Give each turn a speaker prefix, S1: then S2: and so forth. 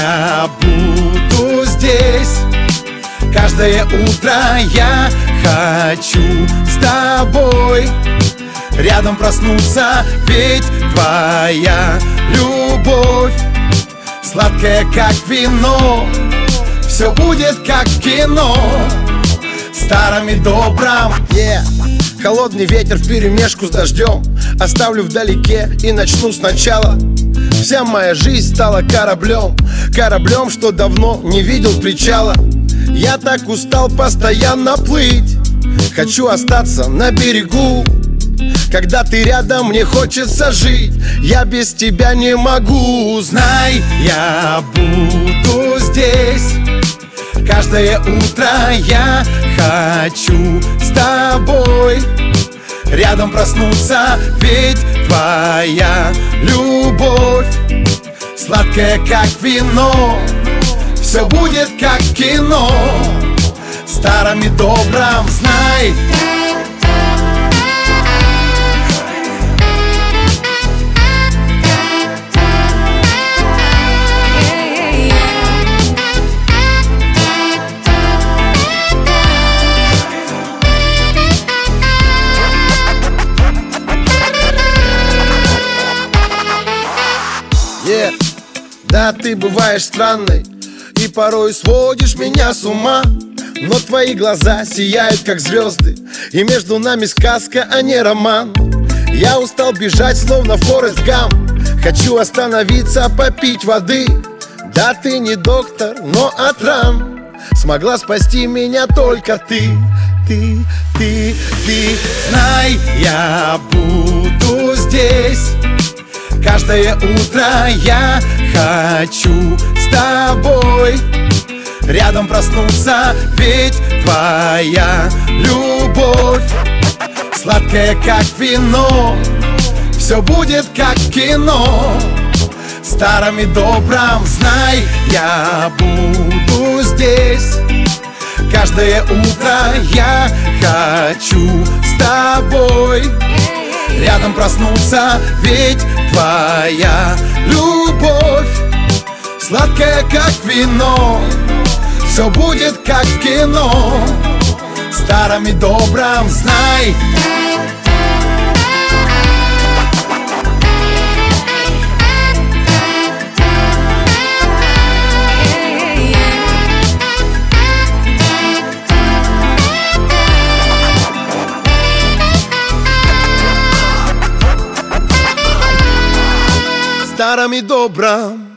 S1: я буду здесь. Каждое утро я хочу с тобой рядом проснуться, ведь твоя любовь сладкая, как вино. Все будет как в кино, старом и добром. Холодный ветер вперемешку с дождем оставлю вдалеке и начну сначала. Вся моя жизнь стала кораблем, кораблем, что давно не видел причала. Я так устал постоянно плыть, хочу остаться на берегу. Когда ты рядом, мне хочется жить, я без тебя не могу. Знай, я буду здесь. Каждое утро я хочу с тобой рядом проснуться, ведь твоя любовь сладкая, как вино. Все будет как в кино, старом и добром. Знай, да, ты бываешь странной и порой сводишь меня с ума. Но твои глаза сияют, как звезды, и между нами сказка, а не роман. Я устал бежать, словно Форест Гамп, хочу остановиться, попить воды. Да, ты не доктор, но от ран смогла спасти меня только ты. Ты. Знай, я буду здесь. Каждое утро я хочу с тобой рядом проснуться, ведь твоя любовь сладкая, как вино. Все будет как в кино, старом и добром. Знай, я буду здесь. Каждое утро я хочу с тобой рядом проснуться, ведь твоя любовь сладкая, как вино. Все будет как в кино, старом и добром. Знай, старом и добром.